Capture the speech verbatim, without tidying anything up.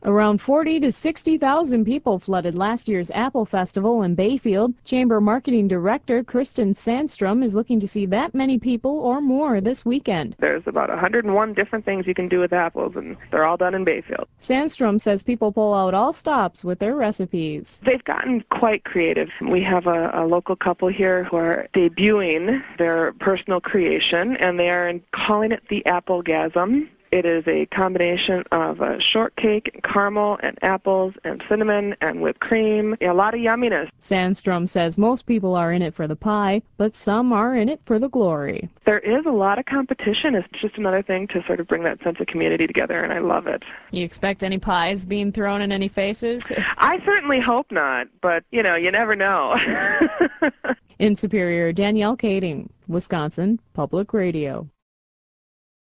Around forty to sixty thousand people flooded last year's Apple Festival in Bayfield. Chamber Marketing Director Kristen Sandstrom is looking to see that many people or more this weekend. There's about one hundred one different things you can do with apples, and they're all done in Bayfield. Sandstrom says people pull out all stops with their recipes. They've gotten quite creative. We have a, a local couple here who are debuting their personal creation, and they are calling it the Applegasm. It is a combination of a shortcake, and caramel, and apples, and cinnamon, and whipped cream. A lot of yumminess. Sandstrom says most people are in it for the pie, but some are in it for the glory. There is a lot of competition. It's just another thing to sort of bring that sense of community together, and I love it. You expect any pies being thrown in any faces? I certainly hope not, but, you know, you never know. In Superior, Danielle Kading, Wisconsin Public Radio.